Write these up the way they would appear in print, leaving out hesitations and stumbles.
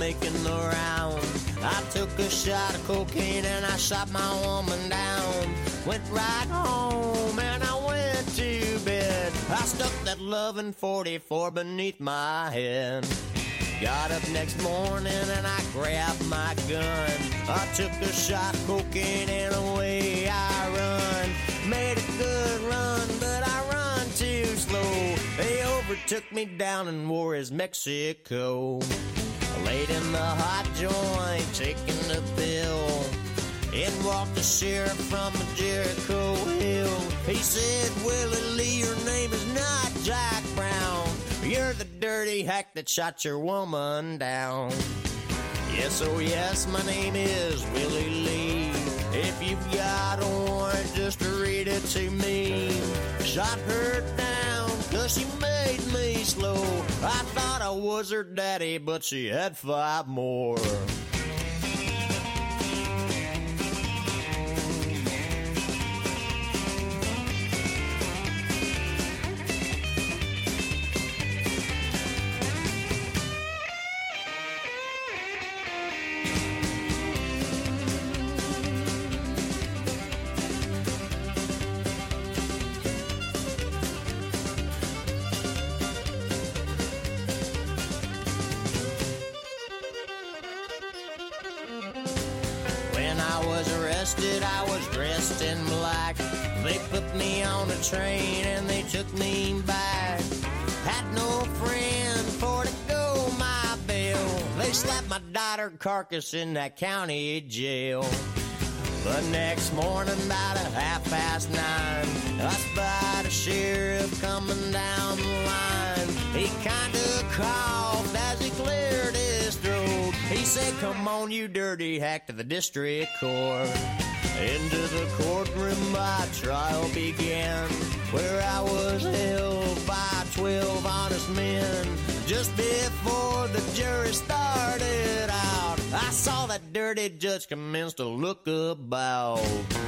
making the round. I took a shot of cocaine and I shot my woman down. Went right home and I went to bed. I stuck that loving 44 beneath my head. Got up next morning and I grabbed my gun. I took a shot of cocaine and away I run. Made a good run, but I run too slow. They overtook me down in Juarez, Mexico. Laid in the hot joint, taking the pill. In walked the sheriff from Jericho Hill. He said, Willie Lee, your name is not Jack Brown. You're the dirty hack that shot your woman down. Yes, oh yes, my name is Willie Lee. If you've got a warrant, just read it to me. Shot her down, cause she made me slow. I thought I was her daddy, but she had 5 more. I was dressed in black. They put me on a train and they took me back. Had no friend for to go my bail. They slapped my daughter carcass in that county jail. The next morning about 9:30, I spied a sheriff coming down the line. He kinda coughed as he cleared his throat. He said, come on, you dirty hack, to the district court. Into the courtroom my trial began, where I was held by 12 honest men. Just before the jury started out, I saw that dirty judge commence to look about.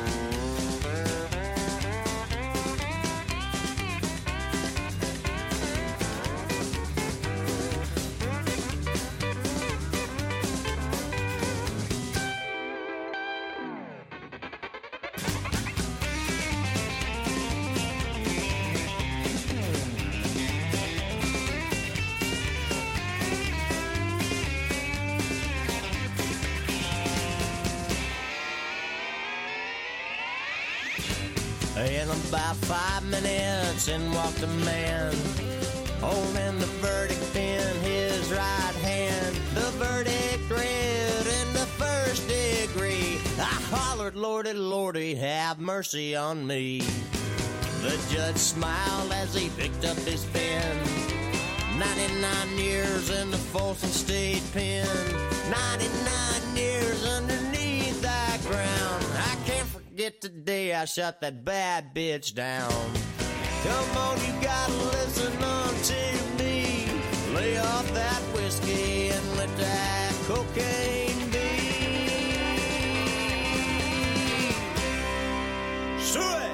In about 5 minutes, in walked a man, holding the verdict in his right hand. The verdict read in the first degree. I hollered, Lordy, Lordy, have mercy on me. The judge smiled as he picked up his pen. 99 years in the Folsom State Pen. 99 years underneath that ground. I can't forget the day I shot that bad bitch down. Come on, you gotta listen on to me. Lay off that whiskey and let that cocaine be. Sweet!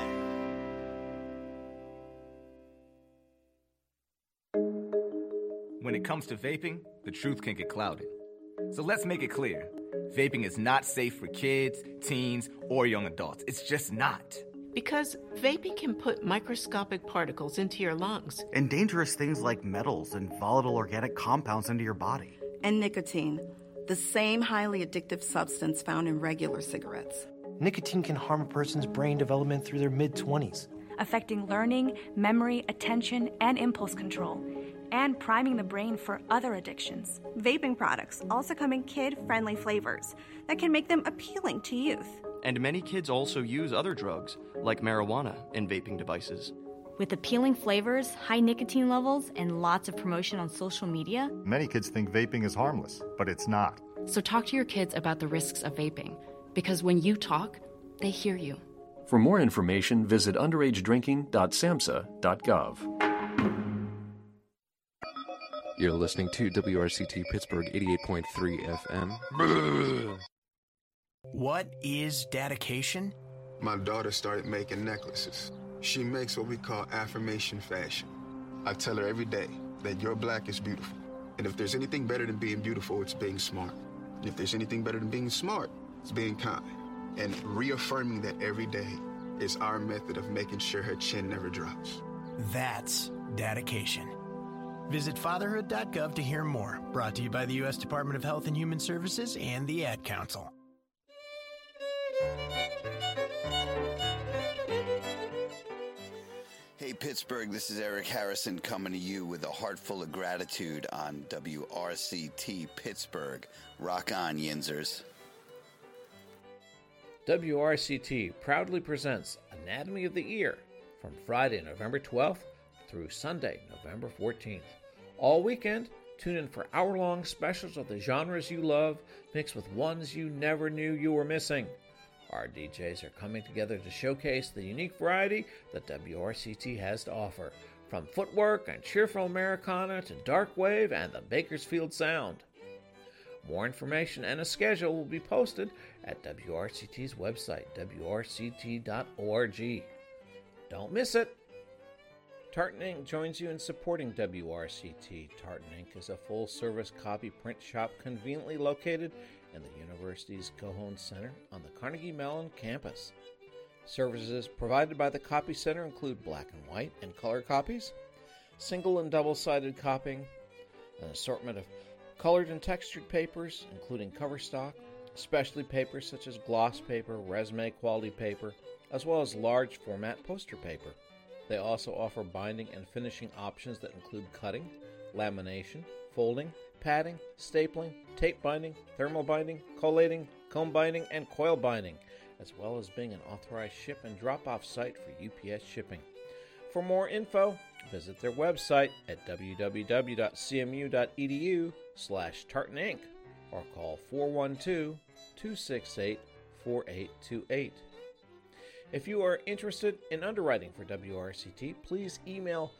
When it comes to vaping, the truth can get clouded. So let's make it clear. Vaping is not safe for kids, teens, or young adults. It's just not. Because vaping can put microscopic particles into your lungs. And dangerous things like metals and volatile organic compounds into your body. And nicotine, the same highly addictive substance found in regular cigarettes. Nicotine can harm a person's brain development through their mid-20s. Affecting learning, memory, attention, and impulse control. And priming the brain for other addictions. Vaping products also come in kid-friendly flavors that can make them appealing to youth. And many kids also use other drugs, like marijuana, in vaping devices. With appealing flavors, high nicotine levels, and lots of promotion on social media, many kids think vaping is harmless, but it's not. So talk to your kids about the risks of vaping, because when you talk, they hear you. For more information, visit underagedrinking.samhsa.gov. You're listening to WRCT Pittsburgh 88.3 FM. What is dedication? My daughter started making necklaces. She makes what we call affirmation fashion. I tell her every day that your black is beautiful. And if there's anything better than being beautiful, it's being smart. And if there's anything better than being smart, it's being kind. And reaffirming that every day is our method of making sure her chin never drops. That's dedication. Visit fatherhood.gov to hear more. Brought to you by the U.S. Department of Health and Human Services and the Ad Council. Hey, Pittsburgh, this is Eric Harrison coming to you with a heart full of gratitude on WRCT Pittsburgh. Rock on, Yinzers. WRCT proudly presents Anatomy of the Ear from Friday, November 12th through Sunday, November 14th. All weekend, tune in for hour-long specials of the genres you love, mixed with ones you never knew you were missing. Our DJs are coming together to showcase the unique variety that WRCT has to offer, from footwork and cheerful Americana to dark wave and the Bakersfield Sound. More information and a schedule will be posted at WRCT's website, wrct.org. Don't miss it! Tartan Ink joins you in supporting WRCT. Tartan Ink is a full-service copy print shop conveniently located in the university's Cohon Center on the Carnegie Mellon campus. Services provided by the Copy Center include black and white and color copies, single and double-sided copying, an assortment of colored and textured papers, including cover stock, specialty papers such as gloss paper, resume quality paper, as well as large format poster paper. They also offer binding and finishing options that include cutting, lamination, folding, padding, stapling, tape binding, thermal binding, collating, comb binding, and coil binding, as well as being an authorized ship and drop-off site for UPS shipping. For more info, visit their website at www.cmu.edu/tartaninc or call 412-268-4828. If you are interested in underwriting for WRCT, please email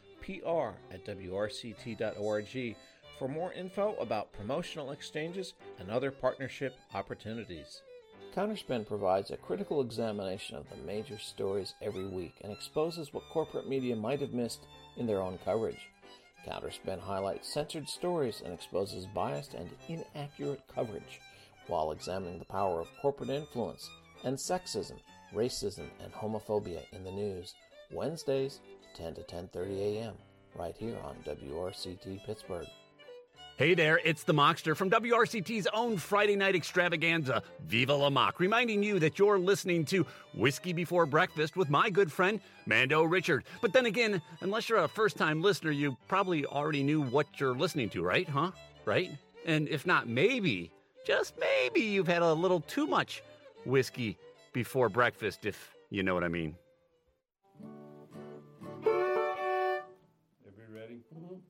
pr@wrct.org for more info about promotional exchanges and other partnership opportunities. Counterspin provides a critical examination of the major stories every week and exposes what corporate media might have missed in their own coverage. Counterspin highlights censored stories and exposes biased and inaccurate coverage, while examining the power of corporate influence and sexism, racism, and homophobia in the news. Wednesdays, 10 to 10:30 a.m., right here on WRCT Pittsburgh. Hey there, it's the Mockster from WRCT's own Friday night extravaganza, Viva La Mock, reminding you that you're listening to Whiskey Before Breakfast with my good friend, Mando Richard. But then again, unless you're a first-time listener, you probably already knew what you're listening to, right? Right? And if not, maybe, just maybe, you've had a little too much whiskey before breakfast, if you know what I mean. Everybody ready?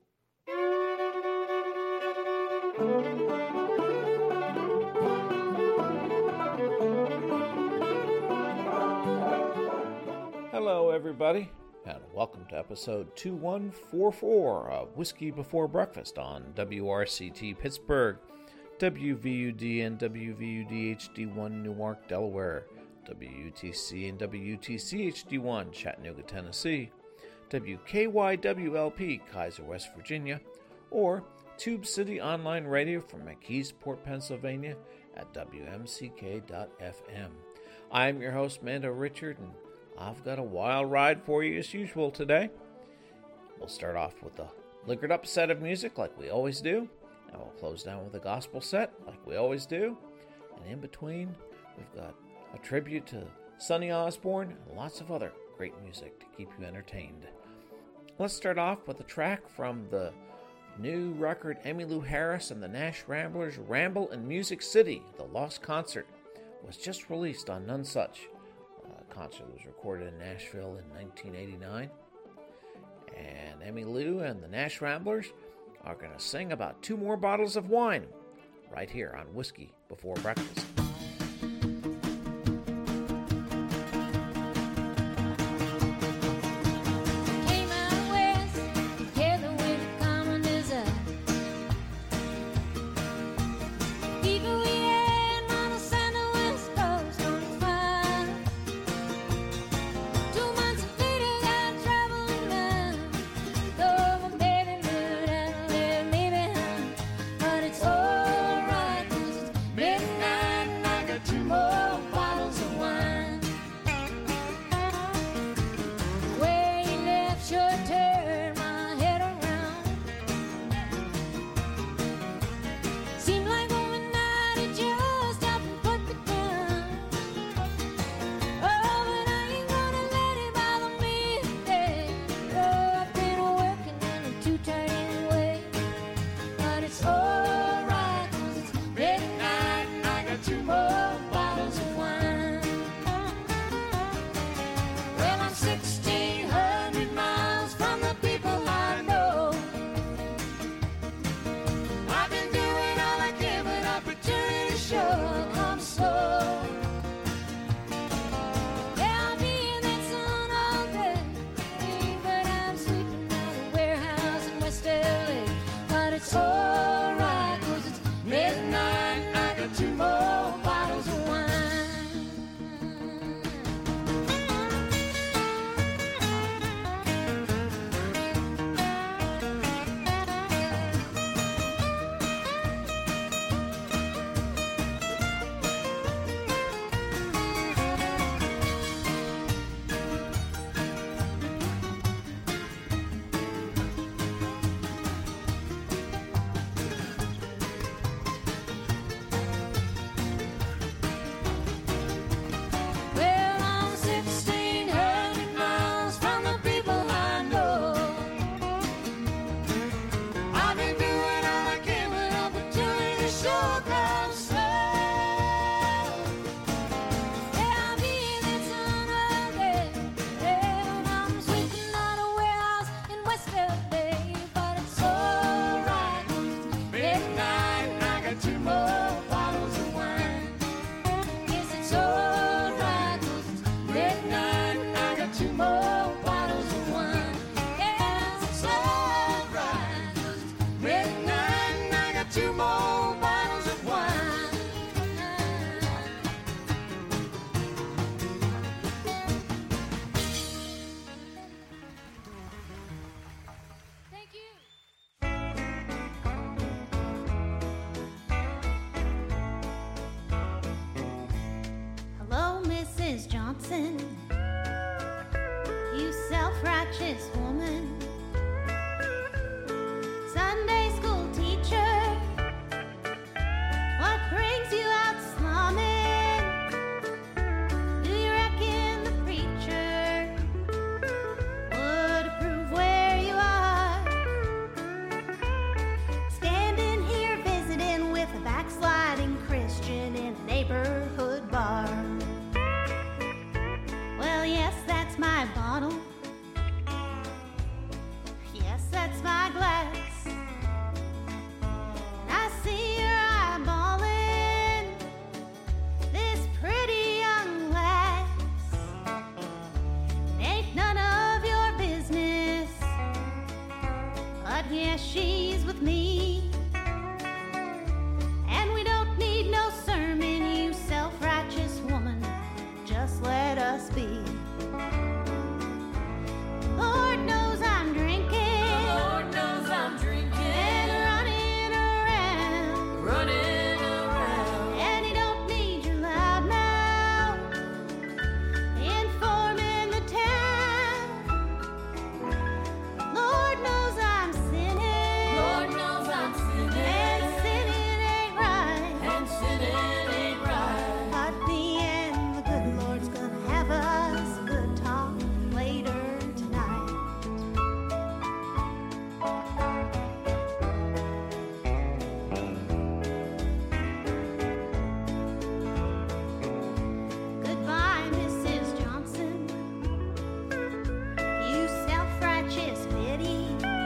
Hello, everybody, and welcome to episode 2144 of Whiskey Before Breakfast on WRCT Pittsburgh, WVUD and WVUD HD1 Newark, Delaware, WUTC and WUTC HD1 Chattanooga, Tennessee, WKYWLP Kaiser, West Virginia, or Tube City Online Radio from McKeesport, Pennsylvania at WMCK.FM. I'm your host, Mando Richard, and I've got a wild ride for you as usual today. We'll start off with a liquored up set of music like we always do, and we'll close down with a gospel set like we always do, and in between we've got a tribute to Sonny Osborne and lots of other great music to keep you entertained. Let's start off with a track from the new record Emmylou Harris and the Nash Ramblers' Ramble in Music City. The Lost Concert was just released on Nonesuch. The concert was recorded in Nashville in 1989. And Emmylou and the Nash Ramblers are going to sing about 2 more bottles of wine right here on Whiskey Before Breakfast. you self-righteous woman. Sunday school teacher, what brings you out slumming? Do you reckon the preacher would approve where you are? Standing here visiting with a backsliding Christian in a neighborhood bar. Well, yes, that's my bottle. Yes, that's my glass. I see your eyeballing this pretty young lass. Ain't none of your business, but yes, she's with me. And we don't need no sermon, you self-righteous woman. Just let us be. Lord knows I'm drinking. Lord knows I'm drinking. And running around. And he don't need your loud mouth informing the town. Lord knows I'm sinning. Lord knows I'm sinning. And sinning ain't right. And sinning ain't right. But the end, the good Lord's gonna have us a good talk later tonight. Goodbye, Mrs. Johnson. You self-righteous biddy.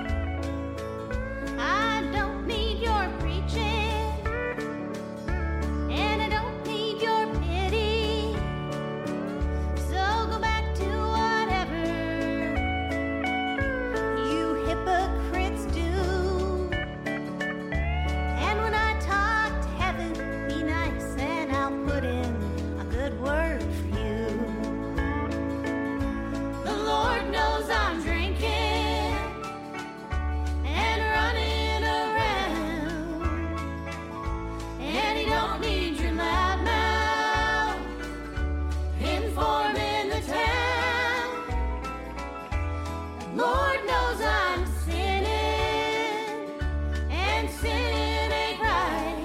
I don't need your preaching, and I don't need your pity. So go back to whatever you hypocrites do. And when I talk to heaven, be nice and I'll put in a good word for you. The Lord knows I'm drinking and running around. And he don't need your loud mouth informing the town. Lord knows I'm sinning, and sinning ain't right.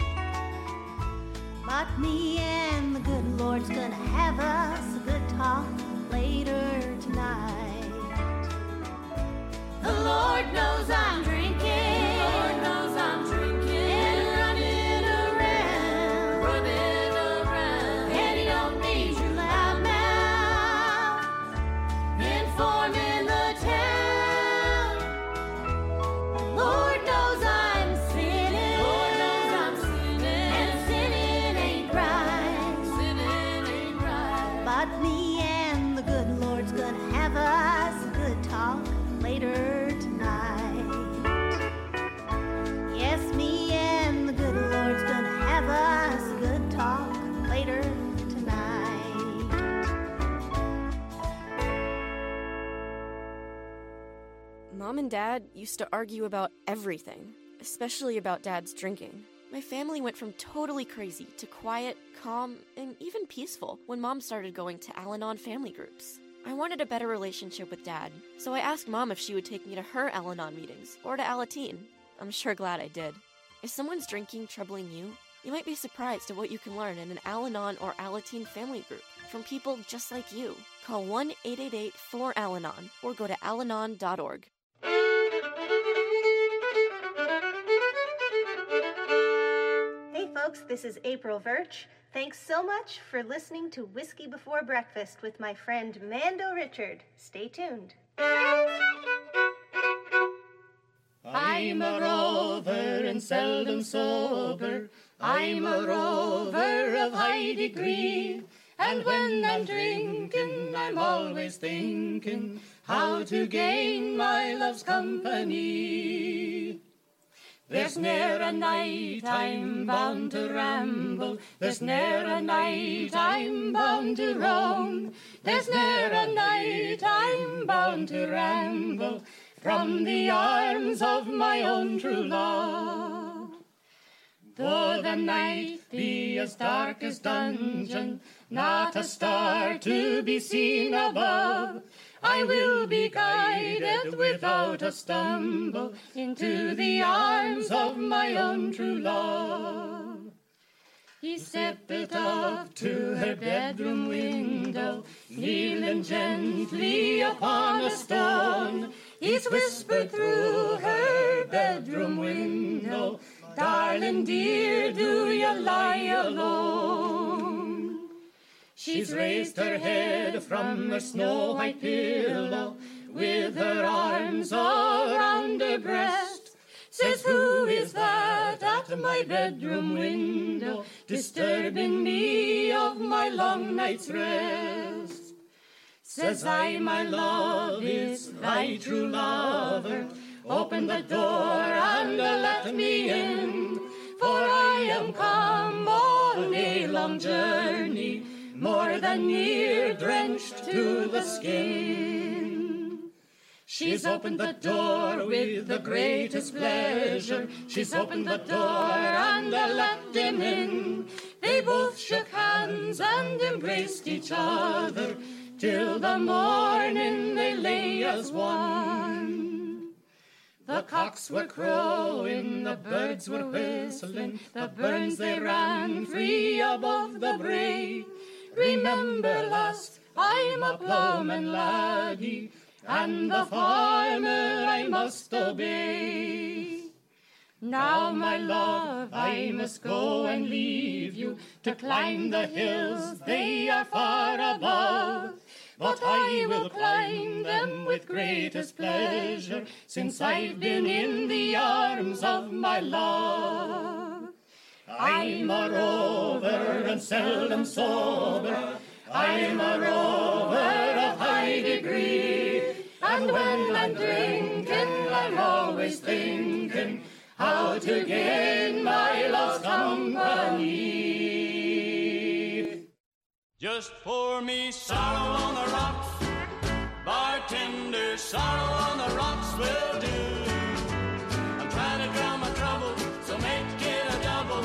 But me and the good Lord's gonna have us a good talk later tonight. The Lord knows I'm drinking. Lord knows I'm drinking. And running around. And he don't need your loud mouth informing the town. Lord knows I'm sinning. Lord knows I'm sinning. And sinning ain't right. Sinning ain't right. But me and the good Lord's gonna have us a good talk later tonight. Yes, me and the good Lord's gonna have us a good talk later tonight. Mom and Dad used to argue about everything, especially about Dad's drinking. My family went from totally crazy to quiet, calm, and even peaceful when Mom started going to Al-Anon family groups. I wanted a better relationship with Dad, so I asked Mom if she would take me to her Al-Anon meetings or to Alateen. I'm sure glad I did. Is someone's drinking troubling you? You might be surprised at what you can learn in an Al-Anon or Alateen family group from people just like you. Call 1-888-4-ALANON or go to alanon.org. Hey folks, this is April Virch. Thanks so much for listening to Whiskey Before Breakfast with my friend Mando Richard. Stay tuned. I'm a rover and seldom sober. I'm a rover of high degree. And when I'm drinking, I'm always thinking how to gain my love's company. There's ne'er a night I'm bound to ramble. There's ne'er a night I'm bound to roam. There's ne'er a night I'm bound to ramble from the arms of my own true love. Though the night be as dark as dungeon, not a star to be seen above, I will be guided without a stumble into the arms of my own true love. He stepped up to her bedroom window, kneeling gently upon a stone. He's whispered through her bedroom window, darling dear, do you lie alone? She's raised her head from her snow-white pillow, with her arms around her breast. Says, who is that at my bedroom window, disturbing me of my long night's rest? Says I, my love, is thy true lover. Open the door and let me in, for I am come on a long journey, more than near, drenched to the skin. She's opened the door with the greatest pleasure. She's opened the door and let him in. They both shook hands and embraced each other, till the morning they lay as one. The cocks were crowing, the birds were whistling, the burns they ran free above the brae. Remember, lass, I'm a ploughman laddie, and the farmer I must obey. Now, my love, I must go and leave you to climb the hills, they are far above. But I will climb them with greatest pleasure, since I've been in the arms of my love. I'm a rover and seldom sober, I'm a rover of high degree, and when I'm drinking, I'm always thinking how to gain my love's company. Just pour me sorrow on the rocks, bartender, sorrow on the rocks will do. I'm trying to drown my trouble, so make it a double.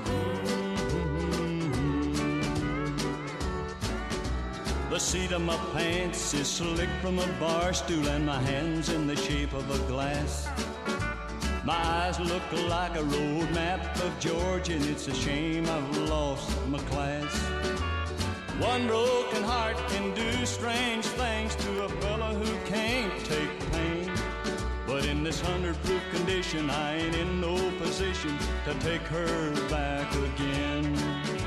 The seat of my pants is slick from a bar stool, and my hand's in the shape of a glass. My eyes look like a road map of Georgia, and it's a shame I've lost my class. One broken heart can do strange things to a fella who can't take pain. But in this 100-proof condition, I ain't in no position to take her back again.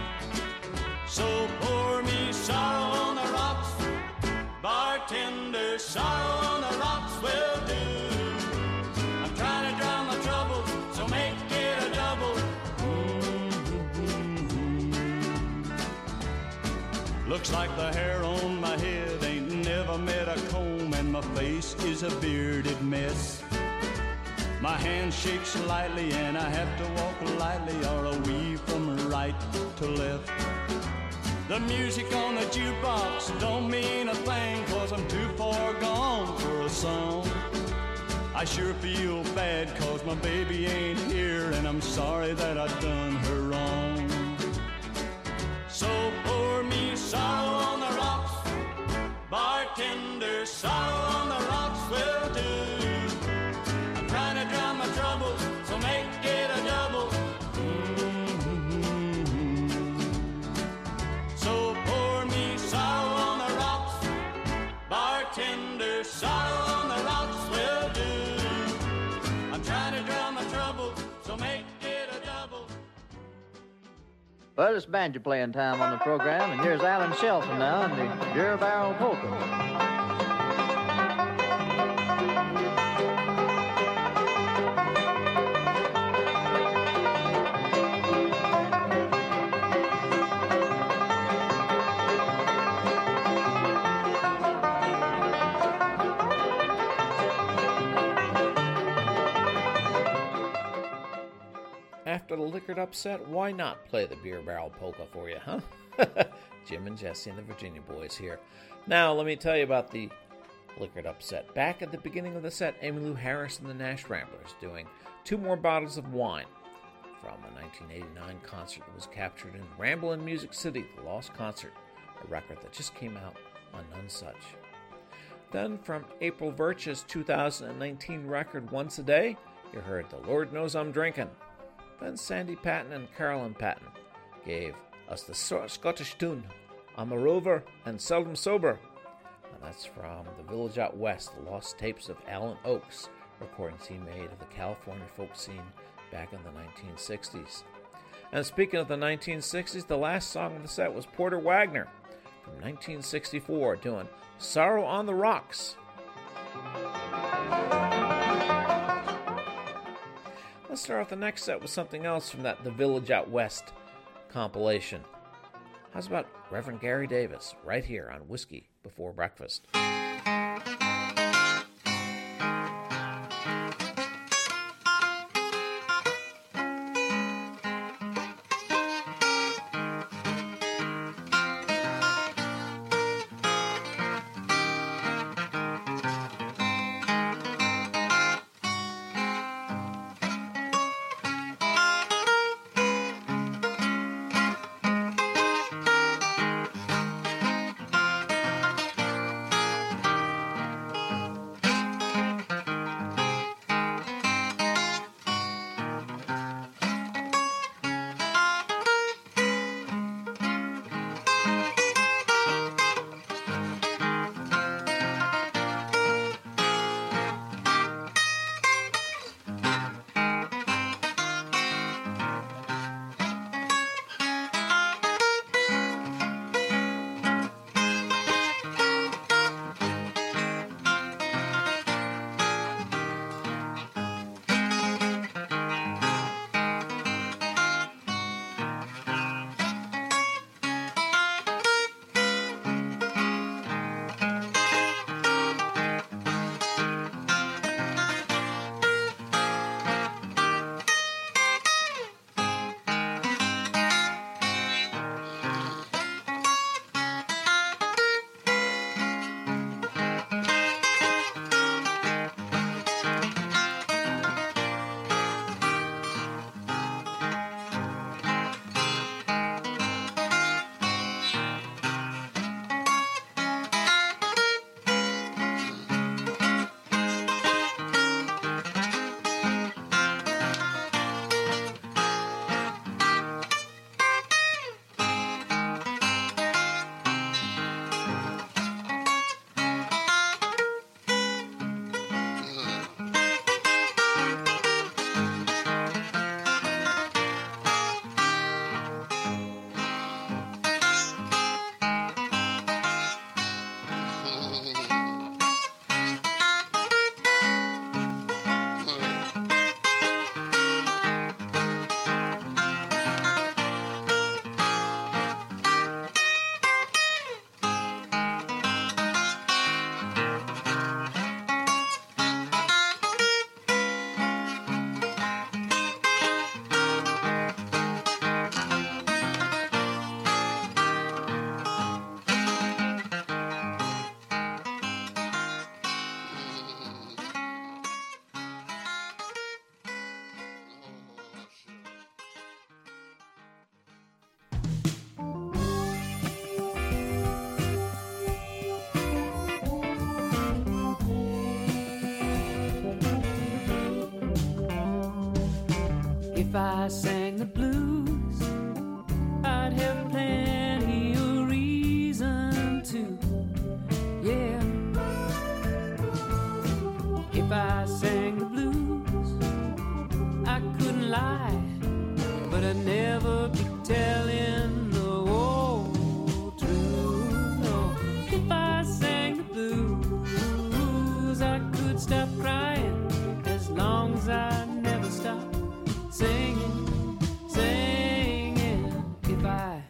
So pour me sorrow on the rocks, bartender, sorrow on the rocks will do. I'm trying to drown my trouble, so make it a double. Looks like the hair on my head ain't never met a comb, and my face is a bearded mess. My hand shakes slightly, and I have to walk lightly, or a weave from right to left. The music on the jukebox don't mean a thing, 'cause I'm too far gone for a song. I sure feel bad 'cause my baby ain't here, and I'm sorry that I done her wrong. So pour me sorrow on the rocks, bartender, sorrow on the rocks will do. I'm trying to drown my trouble, so make it a double. So pour me sorrow on the rocks, bartender, sorrow on the rocks will do. I'm trying to drown my trouble, so make it a double. Well, it's banjo playing time on the program, and here's Alan Shelton now in the Beer Barrel Polka. After the liquored upset, why not play the Beer Barrel Polka for you, huh? Jim and Jesse and the Virginia Boys here. Now, let me tell you about the liquored upset. Back at the beginning of the set, Emmylou Harris and the Nash Ramblers doing 2 More Bottles of Wine from a 1989 concert that was captured in Ramblin' Music City, The Lost Concert, a record that just came out on None Such. Then from April Virch's 2019 record Once a Day, you heard The Lord Knows I'm Drinking. Then Sandy Patton and Carolyn Patton gave us the Scottish tune I'm a Rover and Seldom Sober. And that's from The Village Out West, the lost tapes of Alan Oakes, recordings he made of the California folk scene back in the 1960s. And speaking of the 1960s, the last song of the set was Porter Wagoner from 1964 doing Sorrow on the Rocks. Let's start off the next set with something else from that The Village Out West compilation. How's about Reverend Gary Davis right here on Whiskey Before Breakfast? If I sang the blues, I'd have plenty of reason to, yeah. If I sang the blues, I couldn't lie, but I'd never be telling the whole truth, no. If I sang the blues, I could stop crying as long as I never stopped singing, singing. If I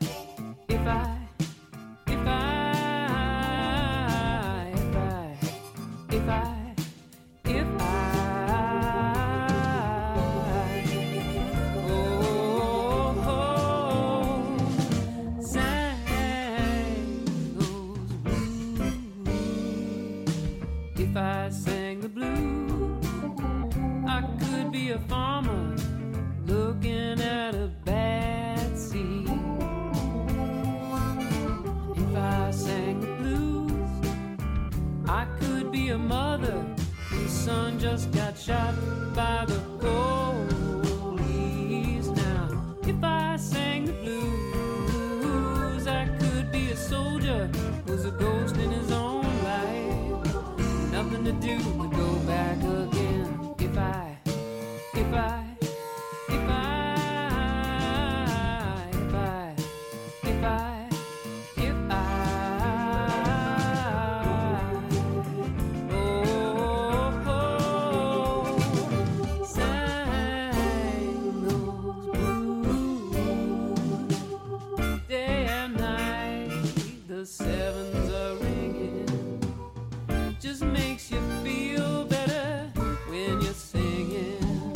sang the blues, I could be a farmer looking at a bad sea. If I sang the blues, I could mother whose son just got shot by the police. Now, if I sang the blues, I could be a soldier who's a ghost in his own life. Nothing to do but go back again. If I sevens are ringing, just makes you feel better when you're singing.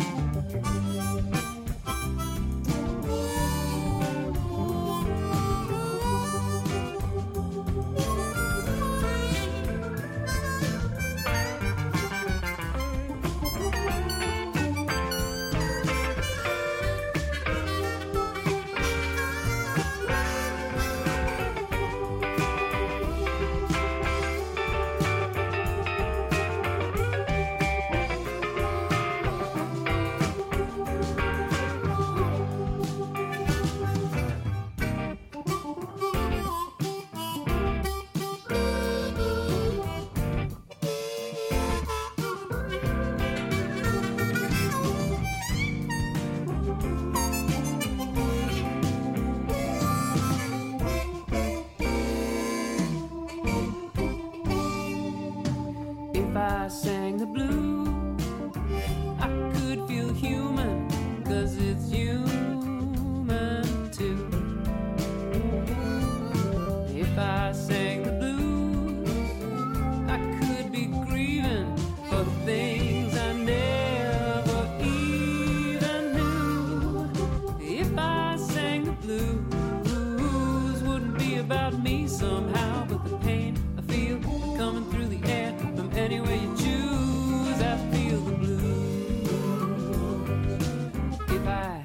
If I sang the blues, I could feel human, 'cause it's human too. If I sang the blues, I could be grieving for things I never even knew. If I sang the blues, wouldn't be about me somehow, but the pain I feel coming through the air from anywhere you choose, I feel the blues. If I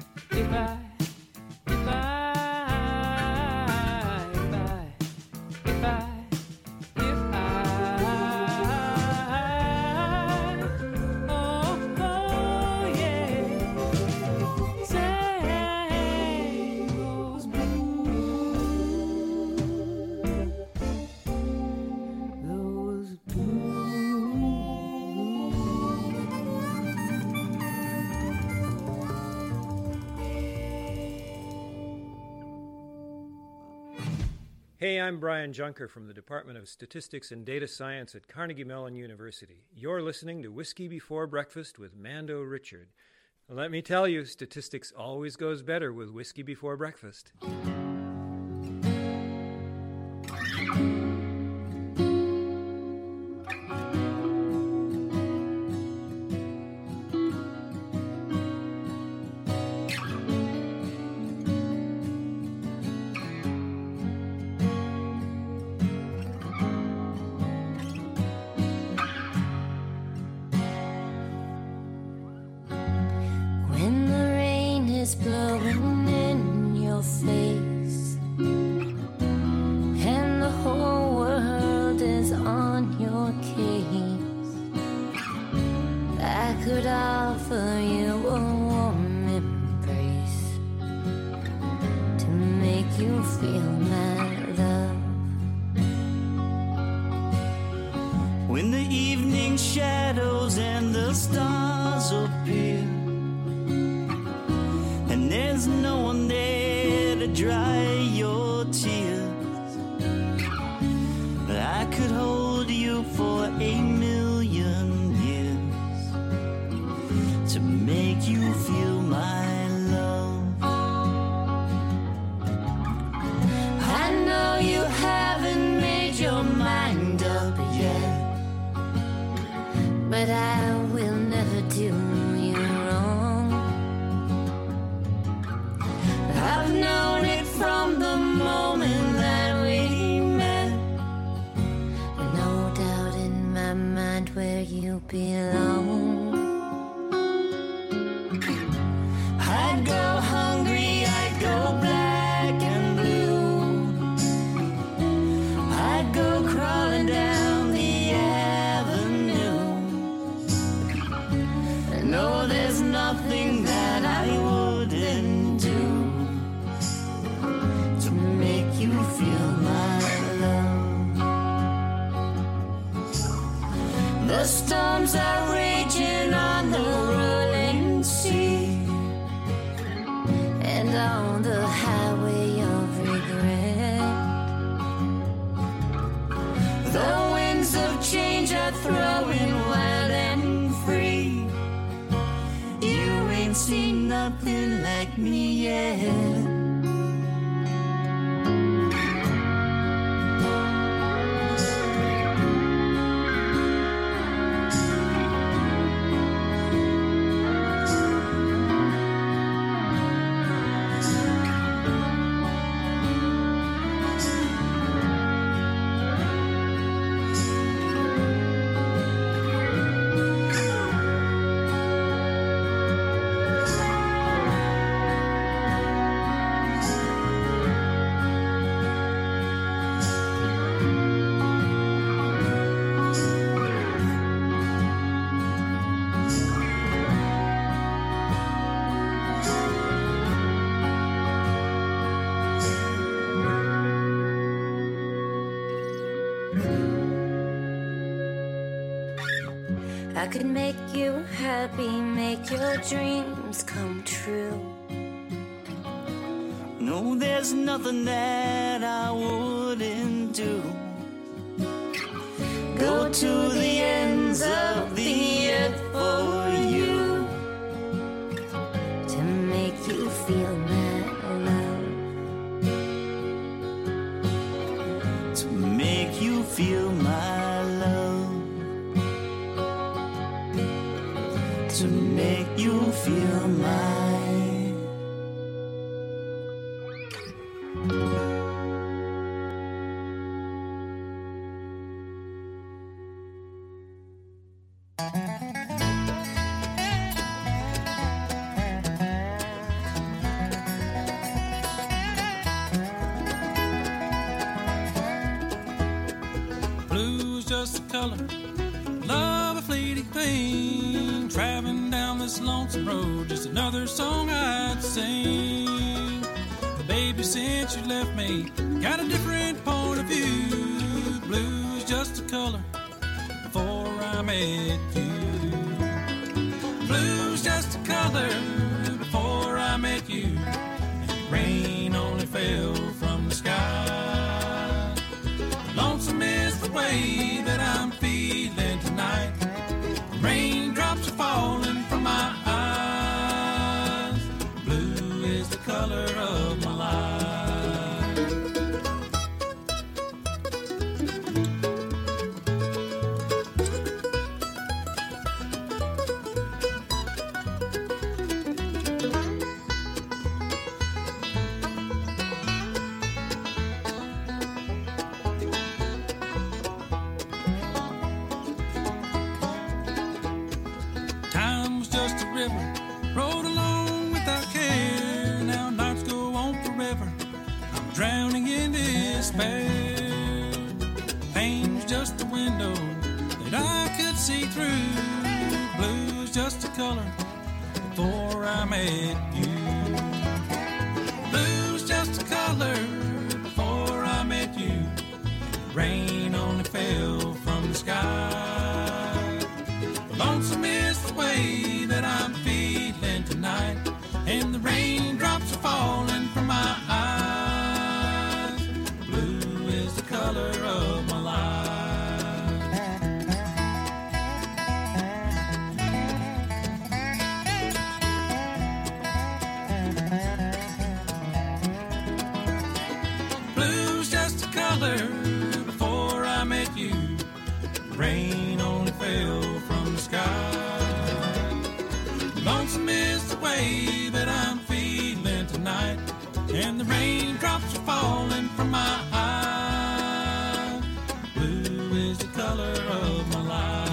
Hey, I'm Brian Junker from the Department of Statistics and Data Science at Carnegie Mellon University. You're listening to Whiskey Before Breakfast with Mando Richard. Let me tell you, statistics always goes better with Whiskey Before Breakfast. When the rain is blowing in your face and the whole world is on your case, I could offer you a warm embrace to make you feel my love. When the evening shadows and the stars appear and there's no one there to dry your tears, I could hold you for 1,000,000 years to make you feel my love. I know you haven't made your mind up yet, but I will never do you wrong. I've known it from the moment that we met. No doubt in my mind where you belong. I'd go hungry, I'd go black and blue. I'd go crawling down the avenue. nothing that I wouldn't do to make you feel my love. The storms are raging on the rolling sea, and on the highway of regret, the winds of change are throwing wild and free. You ain't seen nothing like me yet. I could make you happy, make your dreams come true. No, there's nothing that I wouldn't do. Go to the ends of the earth for you, to make you feel my love, to make you feel my love, to make you feel my. Blue's just a color, love a fleeting thing. Traveling down this lonesome road, just another song I'd sing. But baby, since you left me, got a different point of view. Blue's just a color before I met you. Blue's just a color before I met you. And rain only fell from the sky. Lonesome is the way that I'm feeling tonight. Raindrops are falling from my eyes. Blue is the color of my life. Time was just a river, rode along without care. Now nights go on forever, I'm drowning in despair. Pain's just a window that I could see through. Blue's just a color before I met you. Blue's just a color before I met you. Rain only fell from the sky. Lonesome is the way that I'm feeling tonight, and the raindrops are falling from my eyes. Blue is the color of my life. Blue's just a color before I met you. Rain only fell from the sky. Lonesome is the way that I'm feeling tonight, and the raindrops are falling from my eyes. Blue is the color of my life.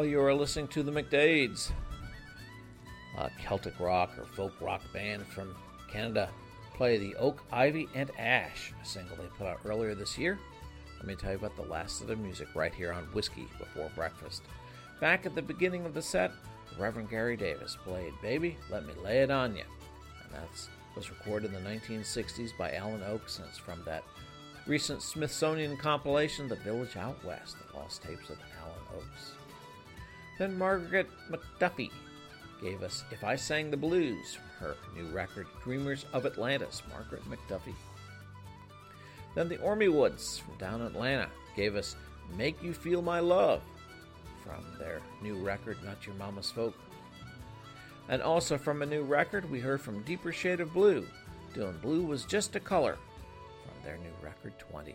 Well, you are listening to the McDades, a Celtic rock or folk rock band from Canada. Play the Oak, Ivy, and Ash, a single they put out earlier this year. Let me tell you about the last of their music right here on Whiskey Before Breakfast. Back at the beginning of the set, the Reverend Gary Davis played Baby, Let Me Lay It On Ya. And that was recorded in the 1960s by Alan Oakes, and it's from that recent Smithsonian compilation, The Village Out West, the lost tapes of Alan Oakes. Then Margaret McDuffie gave us If I Sang the Blues from her new record, Dreamers of Atlantis, Margaret McDuffie. Then the Ormewoods from down in Atlanta gave us Make You Feel My Love from their new record, Not Your Mama's Folk. And also from a new record, we heard from Deeper Shade of Blue, doing Blue Was Just a Color from their new record, 20.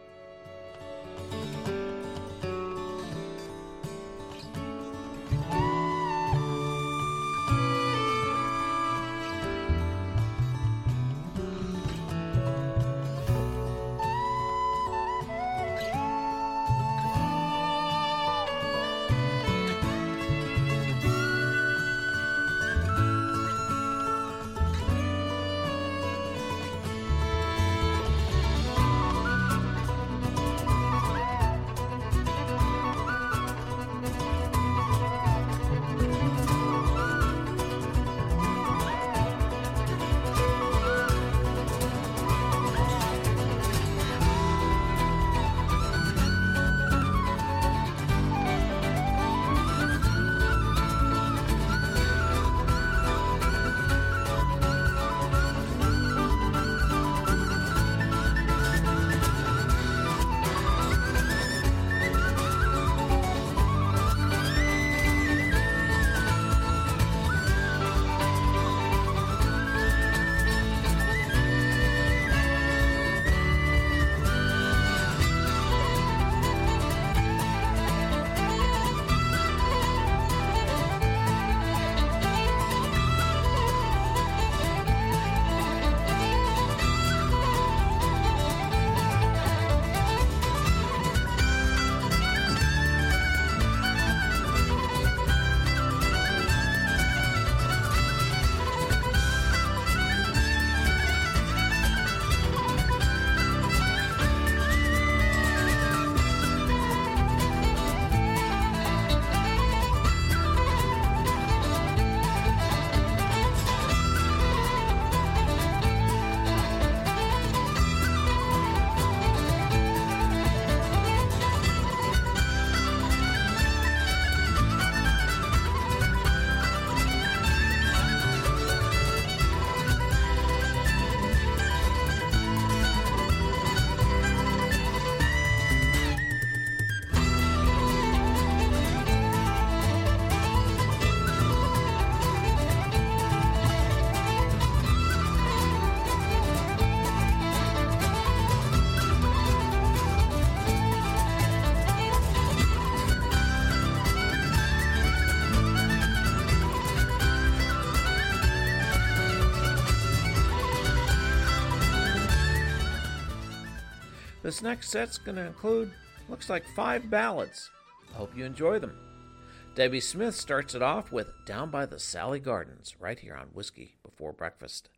This next set's going to include, looks like 5 ballads. I hope you enjoy them. Debbie Smith starts it off with Down by the Sally Gardens, right here on Whiskey Before Breakfast.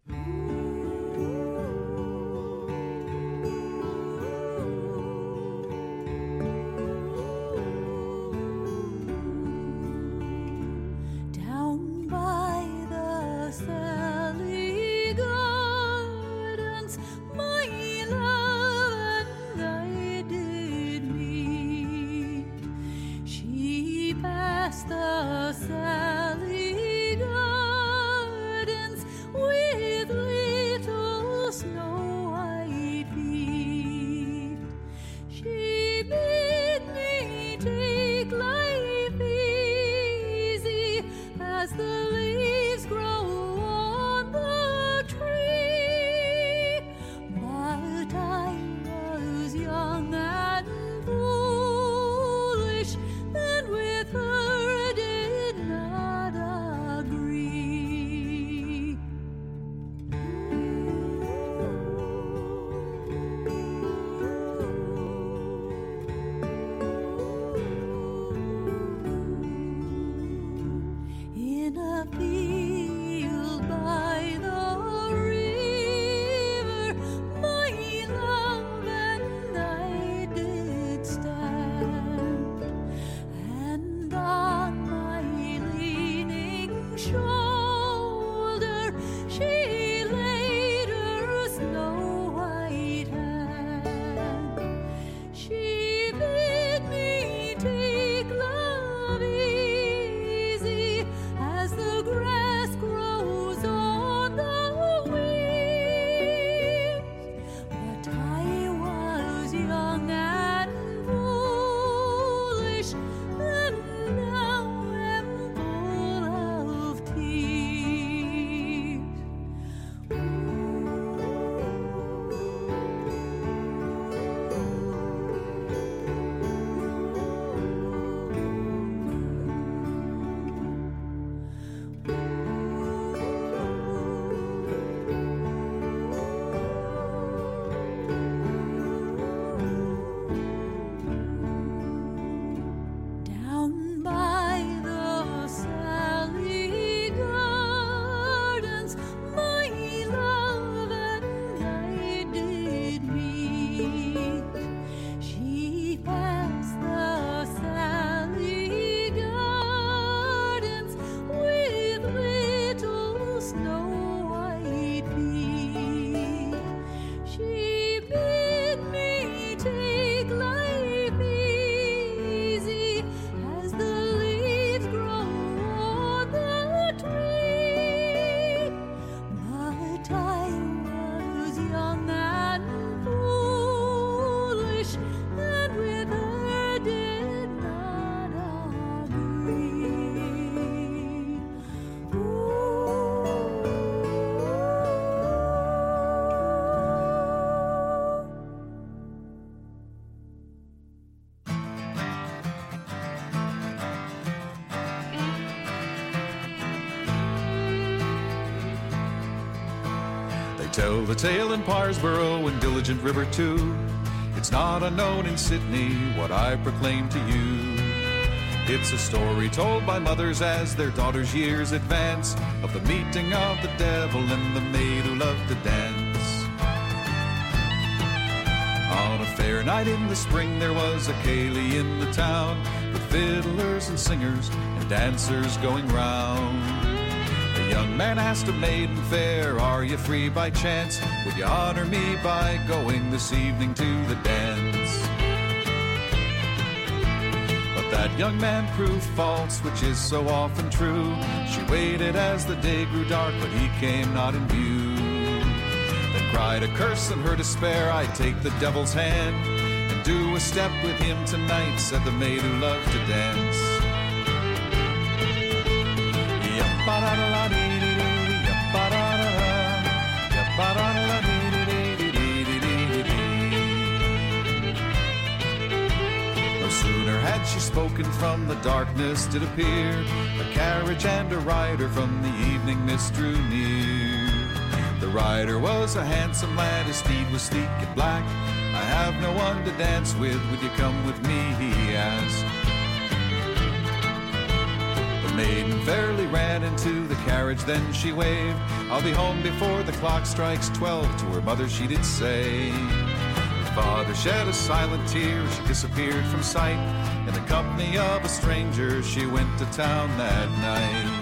Down by the Sally Gardens, my love and I did meet. She passed the Sally Gardens with young and foolish, and with her did not agree. Tell the tale in Parsboro and Diligent River too. It's not unknown in Sydney what I proclaim to you. It's a story told by mothers as their daughters' years advance, of the meeting of the devil and the maid who loved to dance. On a fair night in the spring there was a ceilidh in the town, with fiddlers and singers and dancers going round. A young man asked a maiden fair, "Are you free by chance? Would you honor me by going this evening to the dance?" But that young man proved false, which is so often true. She waited as the day grew dark, but he came not in view. Then cried a curse in her despair, "I'd take the devil's hand and do a step with him tonight," said the maid who loved to dance. No sooner had she spoken, from the darkness did appear a carriage and a rider, from the evening mist drew near. The rider was a handsome lad, his steed was sleek and black. "I have no one to dance with, would you come with me?" he asked. The maiden fairly ran into the carriage, then she waved, "I'll be home before the clock strikes 12, to her mother she did say. Her father shed a silent tear, she disappeared from sight. In the company of a stranger she went to town that night.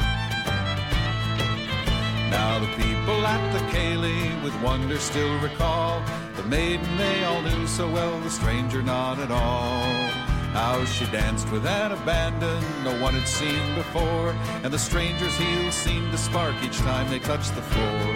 Now the people at the ceilidh with wonder still recall the maiden they all knew so well, the stranger not at all. How she danced with an abandon no one had seen before, and the stranger's heels seemed to spark each time they touched the floor.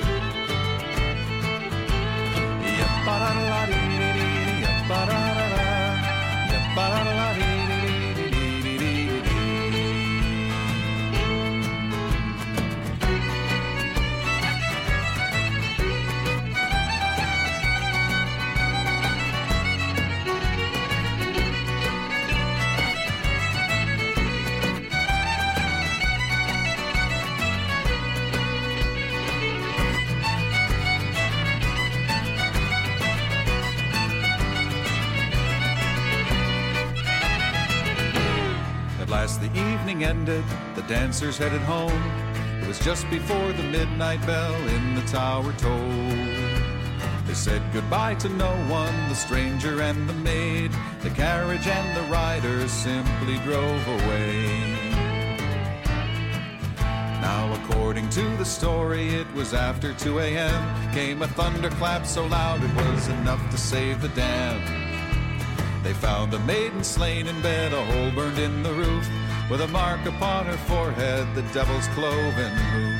The evening ended, the dancers headed home. It was just before the midnight bell in the tower tolled. They said goodbye to no one, the stranger and the maid. The carriage and the rider simply drove away. Now according to the story, it was after 2 a.m. Came a thunderclap so loud it was enough to save the dam. They found the maiden slain in bed, a hole burned in the roof, with a mark upon her forehead, the devil's cloven hoof.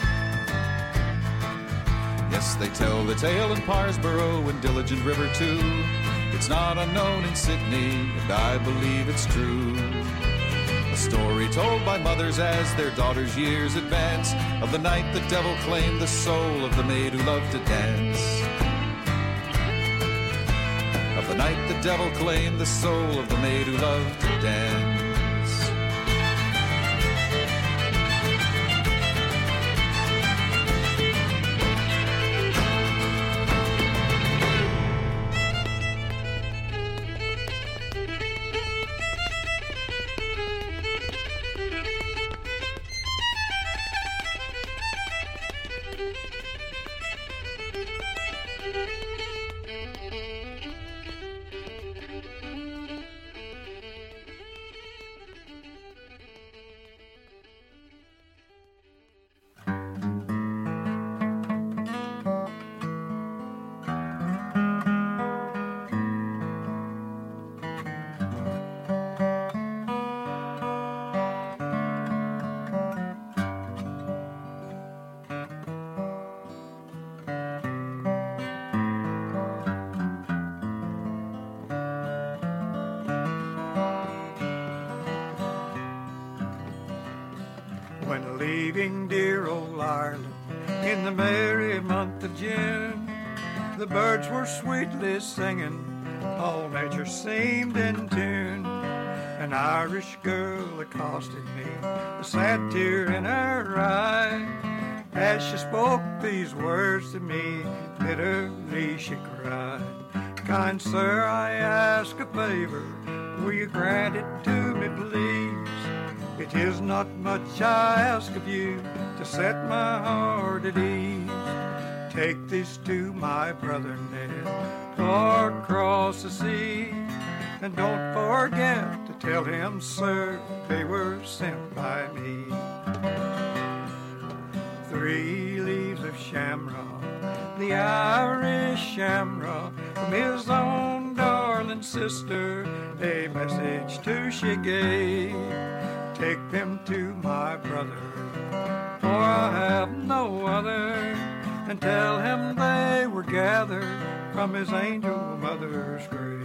Yes, they tell the tale in Parsboro and Diligent River too. It's not unknown in Sydney, and I believe it's true. A story told by mothers as their daughters' years advance, of the night the devil claimed the soul of the maid who loved to dance. Of the night the devil claimed the soul of the maid who loved to dance. leaving dear old Ireland in the merry month of June. The birds were sweetly singing, all nature seemed in tune. An Irish girl accosted me, a sad tear in her eye. As she spoke these words to me, bitterly she cried. Kind sir, I ask a favor, will you grant it to me, please? It is not much I ask of you to set my heart at ease. Take this to my brother Ned, far across the sea, and don't forget to tell him, sir, they were sent by me. 3 leaves of shamrock, the Irish shamrock, from his own darling sister, a message too she gave. Take them to my brother, for I have no other, and tell him they were gathered from his angel mother's grave.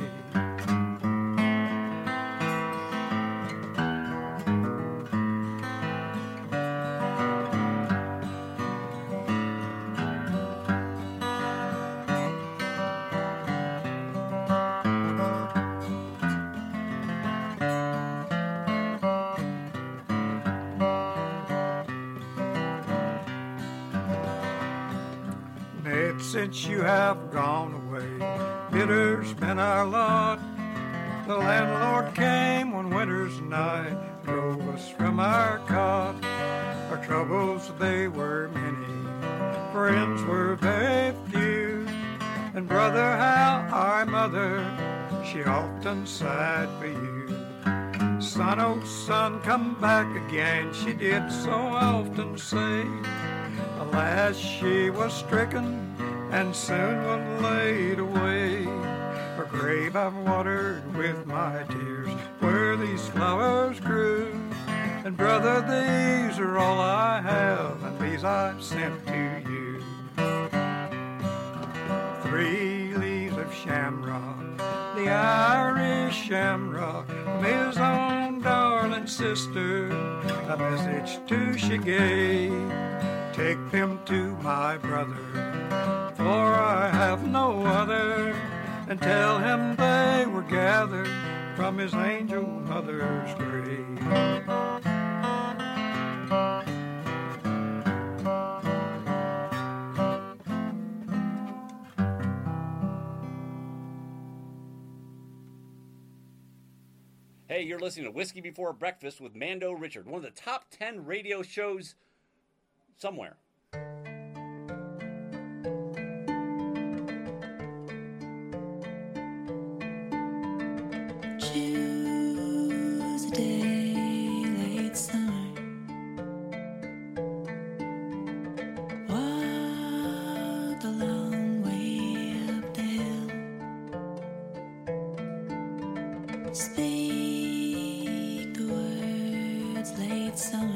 Since you have gone away, bitter's been our lot. The landlord came one winter's night, drove us from our cot. Our troubles, they were many, friends were very few, and brother, how our mother, she often sighed for you. Son, oh son, come back again, she did so often say. Alas, she was stricken and soon was laid away. Her grave I've watered with my tears, where these flowers grew. And brother, these are all I have, and these I've sent to you. 3 leaves of shamrock, the Irish shamrock, from his own darling sister, a message too she gave. Take them to my brother, for I have no other, and tell him they were gathered from his angel mother's grave. Hey, you're listening to Whiskey Before Breakfast with Mando Richard, one of the top 10 radio shows somewhere. Tuesday, late summer, walked a long way up the hill. Speak the words, late summer.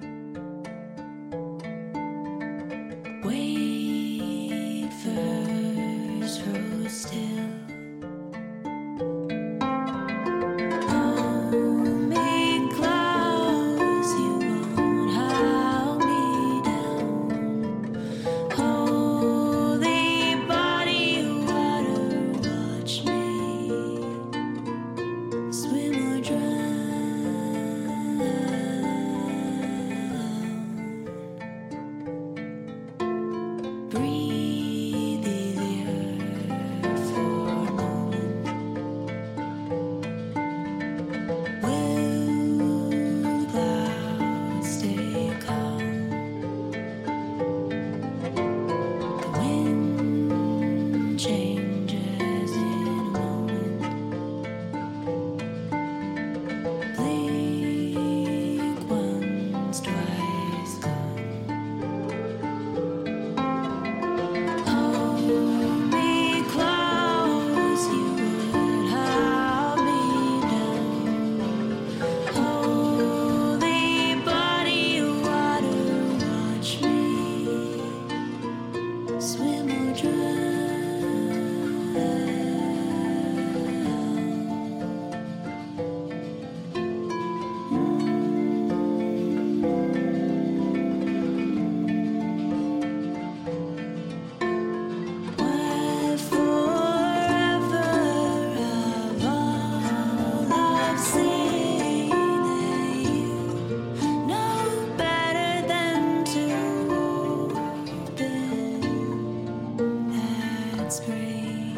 Wait, first rose still. spring.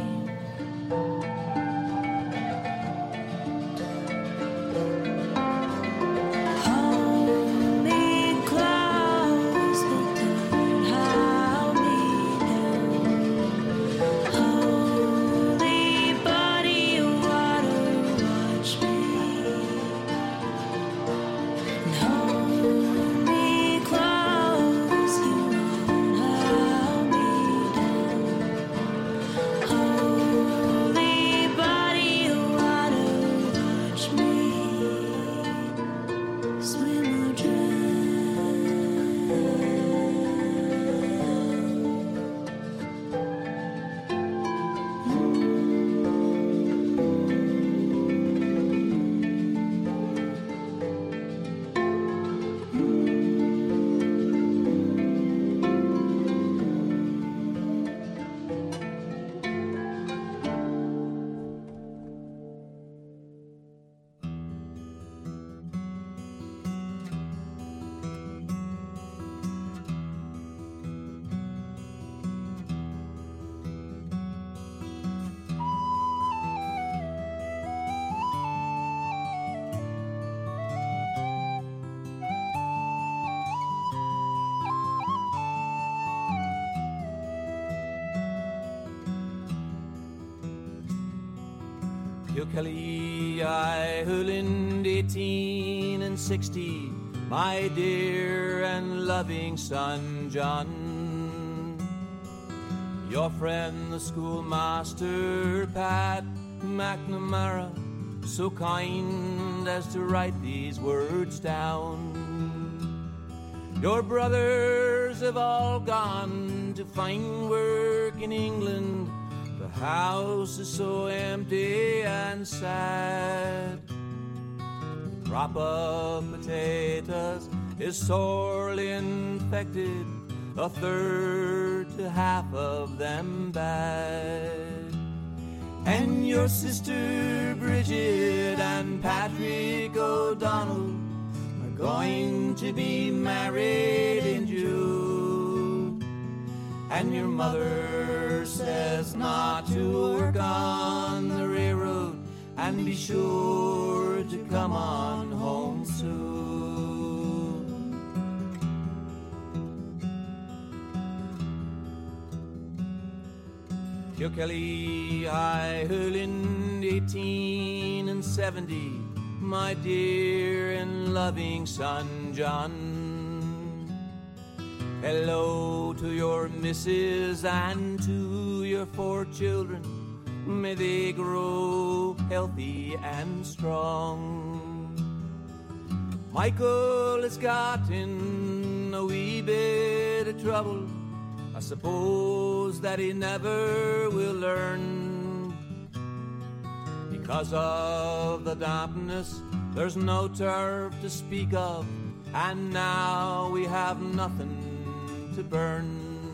Holy clouds that don't hold me down. Holy body of water, watch me. And hold me close, you won't hold me down. Holy body of water, watch me swim or drown. Kelly, I Hulind 18 and 60, my dear and loving son John. Your friend the schoolmaster Pat McNamara, so kind as to write these words down. Your brothers have all gone to find work in England. The house is so empty and sad. The crop of potatoes is sorely infected, a third to half of them bad. And your sister Bridget and Patrick O'Donnell are going to be married in June. And your mother says not to work on the railroad, and be sure to come on home soon. Kilkelly, I Hulind 18 and 70, my dear and loving son John. Hello to your missus and to your 4 children. May they grow healthy and strong. Michael has gotten a wee bit of trouble. I suppose that he never will learn. Because of the dampness, there's no turf to speak of, and now we have nothing to burn.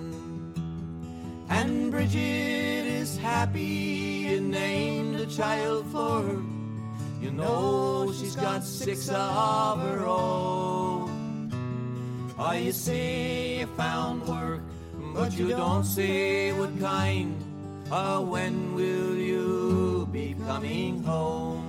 And Bridget is happy and named a child for her. You know she's got 6 of her own. Oh, you say you found work, but you don't say what kind. Oh, when will you be coming home?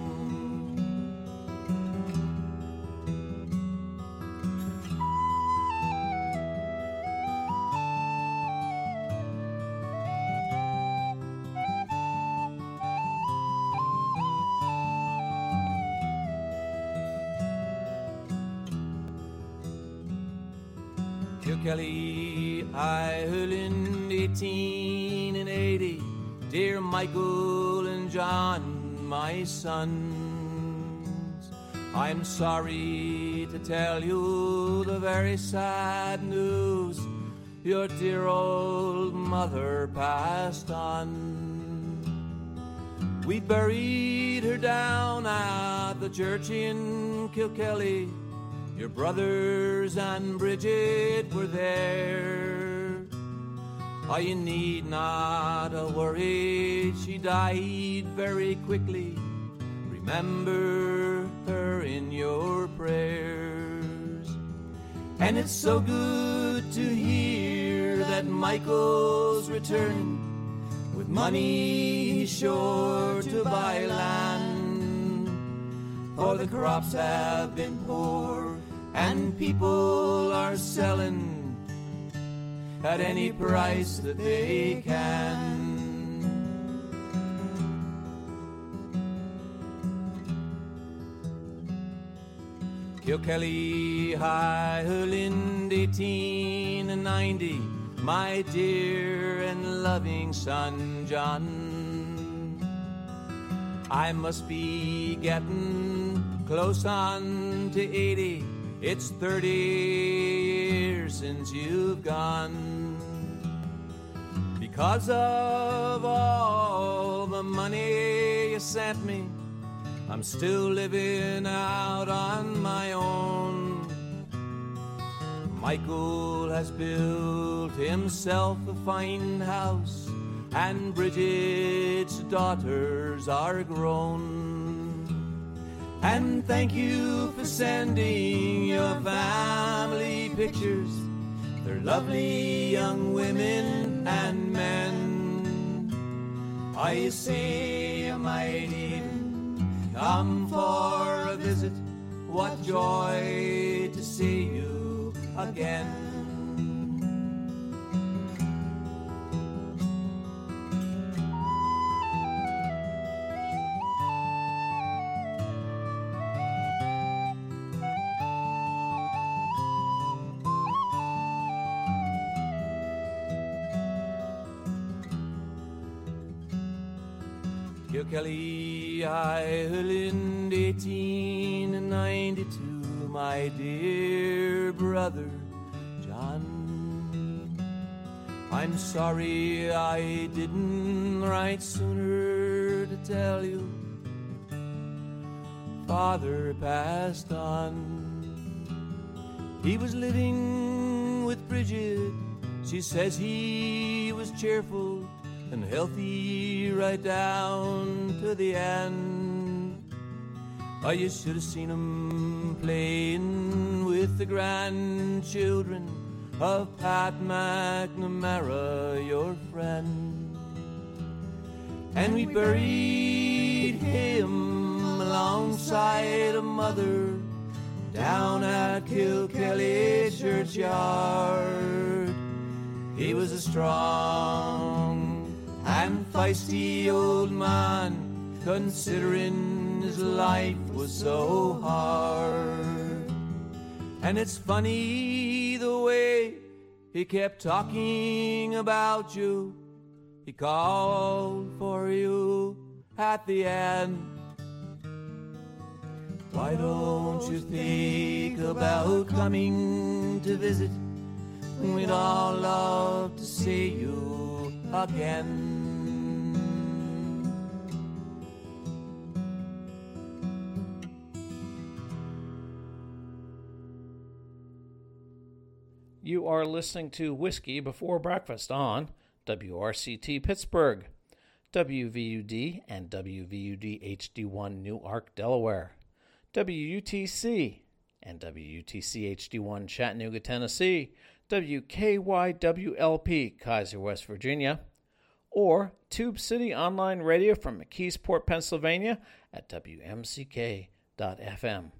Kelly, I Hulind 18 and 80, dear Michael and John, my sons. I'm sorry to tell you the very sad news. Your dear old mother passed on. We buried her down at the church in Kilkelly. Your brothers and Bridget were there. Oh, you need not worry, she died very quickly. Remember her in your prayers. And it's so good to hear that Michael's returning with money he's sure to buy land, for the crops have been poor and people are selling at any price that they can. Kilkelly, Highland, 1890, my dear and loving son John. I must be getting close on to 80. It's 30 years since you've gone. Because of all the money you sent me, I'm still living out on my own. Michael has built himself a fine house, and Bridget's daughters are grown. And thank you for sending your family pictures. They're lovely young women and men. I say you might even come for a visit. What joy to see you again. Kilkelly, Ireland, 1892, my dear brother John. I'm sorry I didn't write sooner to tell you Father passed on. He was living with Bridget. She says he was cheerful and healthy right down to the end. Oh, you should have seen him playing with the grandchildren of Pat McNamara, your friend. And we buried him alongside a mother down at Kilkelly churchyard. He was a strong and feisty old man, considering his life was so hard. And it's funny the way he kept talking about you. He called for you at the end. Why don't you think about coming to visit? We'd all love to see you again. You are listening to Whiskey Before Breakfast on WRCT Pittsburgh, WVUD and WVUD HD1 Newark, Delaware, WUTC and WUTC HD1 Chattanooga, Tennessee, WKYWLP Kaiser, West Virginia, or Tube City Online Radio from McKeesport, Pennsylvania at WMCK.FM.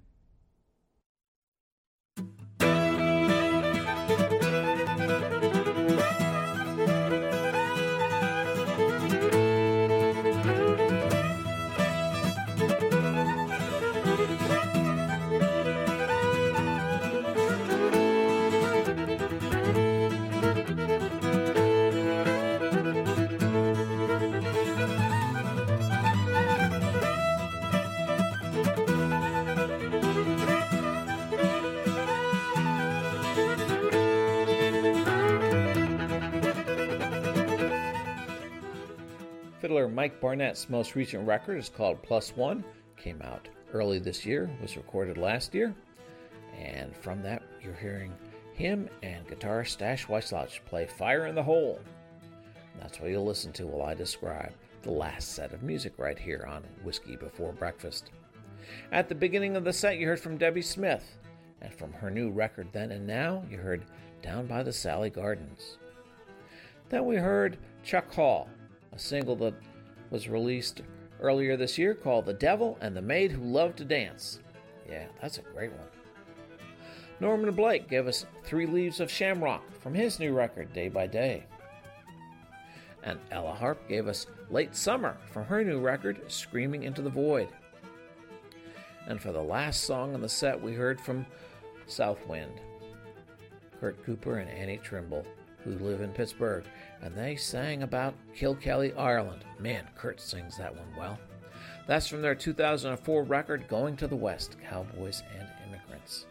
Fiddler Mike Barnett's most recent record is called Plus One, came out early this year, was recorded last year, and from that you're hearing him and guitarist Stash Weislauch play Fire in the Hole. And that's what you'll listen to while I describe the last set of music right here on Whiskey Before Breakfast. At the beginning of the set you heard from Debbie Smith, and from her new record Then and Now you heard Down by the Sally Gardens. Then we heard Chuck Hall a single that was released earlier this year called The Devil and the Maid Who Loved to Dance. Yeah, that's a great one. Norman Blake gave us 3 Leaves of Shamrock from his new record, Day by Day. And Ella Harp gave us Late Summer from her new record, Screaming into the Void. And for the last song on the set, we heard from Southwind, Kurt Cooper and Annie Trimble, who live in Pittsburgh, and they sang about Kilkelly, Ireland. Man, Kurt sings that one well. That's from their 2004 record, Going to the West, Cowboys and Immigrants.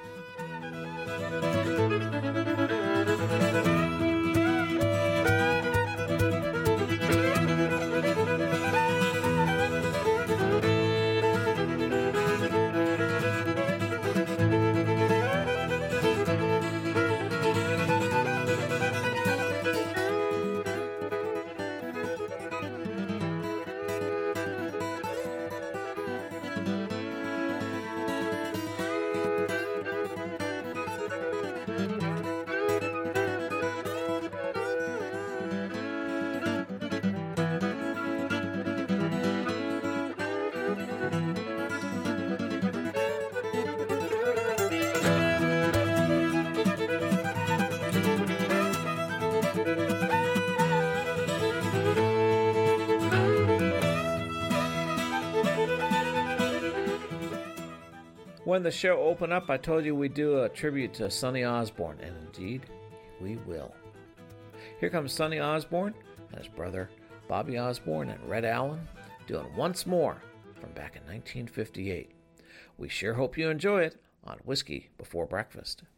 When the show opened up, I told you we'd do a tribute to Sonny Osborne, and indeed, we will. Here comes Sonny Osborne and his brother Bobby Osborne and Red Allen doing Once More from back in 1958. We sure hope you enjoy it on Whiskey Before Breakfast.